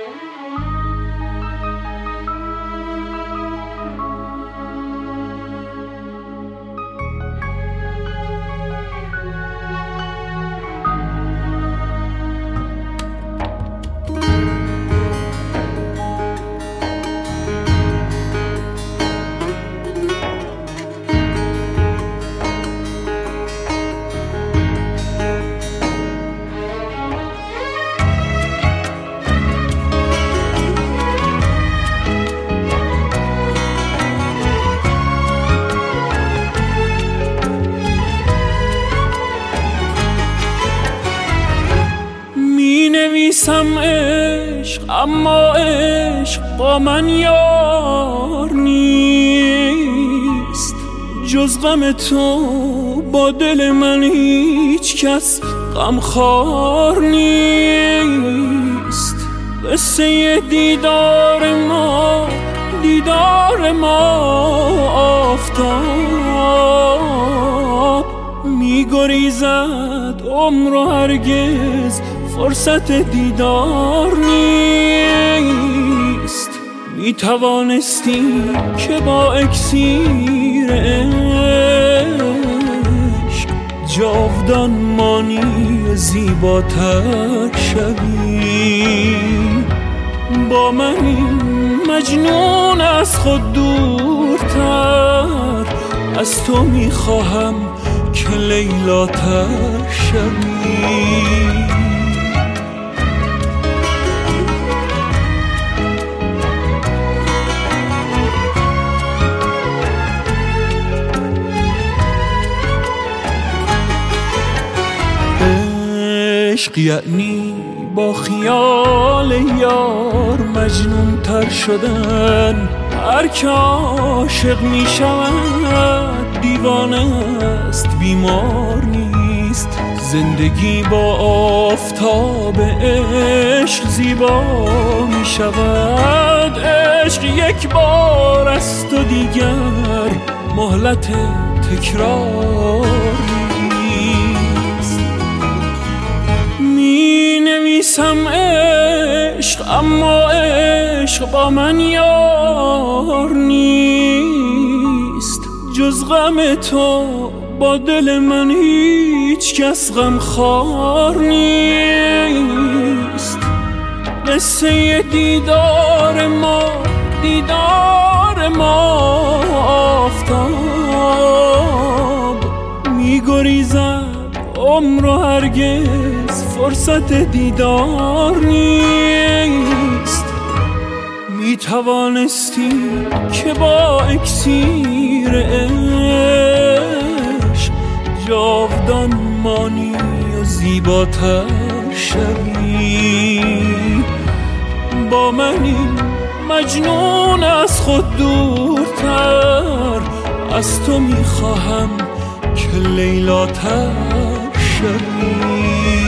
نویسم عشق اما عشق با من یار نیست، جز غم تو با دل من هیچ کس غمخوار نیست. قصه دیدار ما آفتاب میگریزد عمر و هرگز فرصت دیدار نیست. می توانستی که با اکسیر عشق جاودان مانی زیباتر شوی. با من این مجنون از خود دورتر، از تو می خواهم که لیلاتر شوی. عشق یعنی با خیال یار مجنون تر شدن. هر که عاشق می شود دیوانه است، بیمار نیست. زندگی با آفتاب عشق زیبا می شود. عشق یک بار است و دیگر مهلت تکرار نیست. می نویسم عشق اما عشق با من یار نیست، جز غم تو با دل من هیچ کس غمخوار نیست. قصه دیدار ما آفتاب میگریزد عمر و هرگز فرصت دیدار نیست. می توانستی که با اکسیر عشق جاودان مانی و زیباتر شوی. با من این مجنون از خود دورتر، از تو می خواهم که لیلاتر شوی.